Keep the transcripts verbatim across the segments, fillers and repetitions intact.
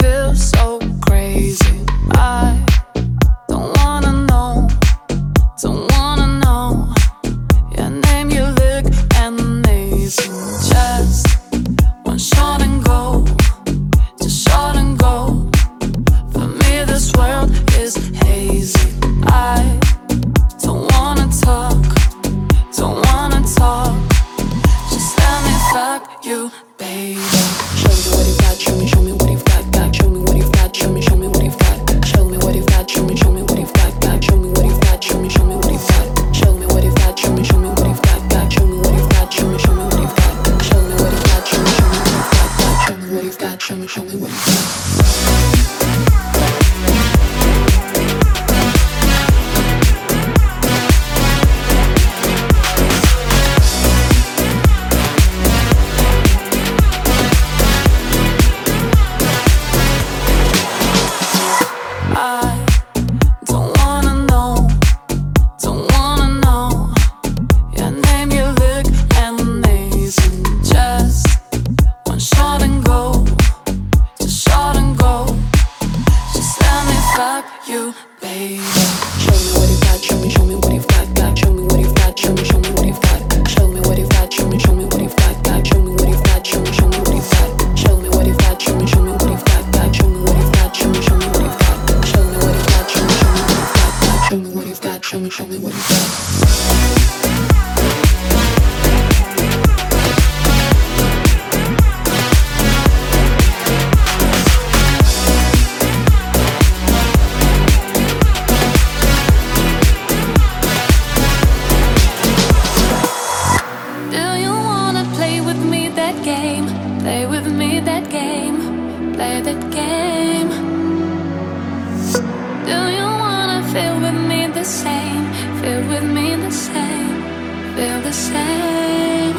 feel so crazy. I don't wanna know, don't wanna know your name, your look amazing. Just one shot and go, just shot and go. For me this world is hazy. I don't wanna talk, don't wanna talk. Just let me fuck you, baby. Show me what you've got, show me, show me what you've got, got. Show me what you've got, show me, show me what you've got. Show me what you've got, show me, show me what you've got, got. Show me what you've got, show me, show me what you've got. Show me what you've got, show me, show me what you've got, got. Show me what you've got, show me, show me what you've got. Show me what you've got, show me, show me what you've got, got. Show me what you've got, show me, show me what you've got. I don't wanna know, don't wanna know your name, you look amazing. Just one shot and go, just shot and go. Just let me fuck you, baby. Show me what you've got, show me, show me what you've got, got. Show me what you've got, show me, show me what you've got. Show me what you've got, show me, show me what you've got, got. Show me what you've got, show me, show me what you've got. Show me what you've got, show me, show me what you've got, got. Show me what you've got, show me, show me what you've got. Show me what you've got, show me, show me what you've got, got. Show me what you've got, show me, show me what you've got. Do you wanna play with me that game? Play with me that game. Play that game. Do you wanna feel with me the same? Feel with me the same. Feel the same.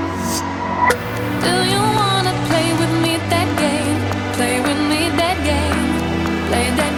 Do you wanna play with me that game? Play with me that game. Play that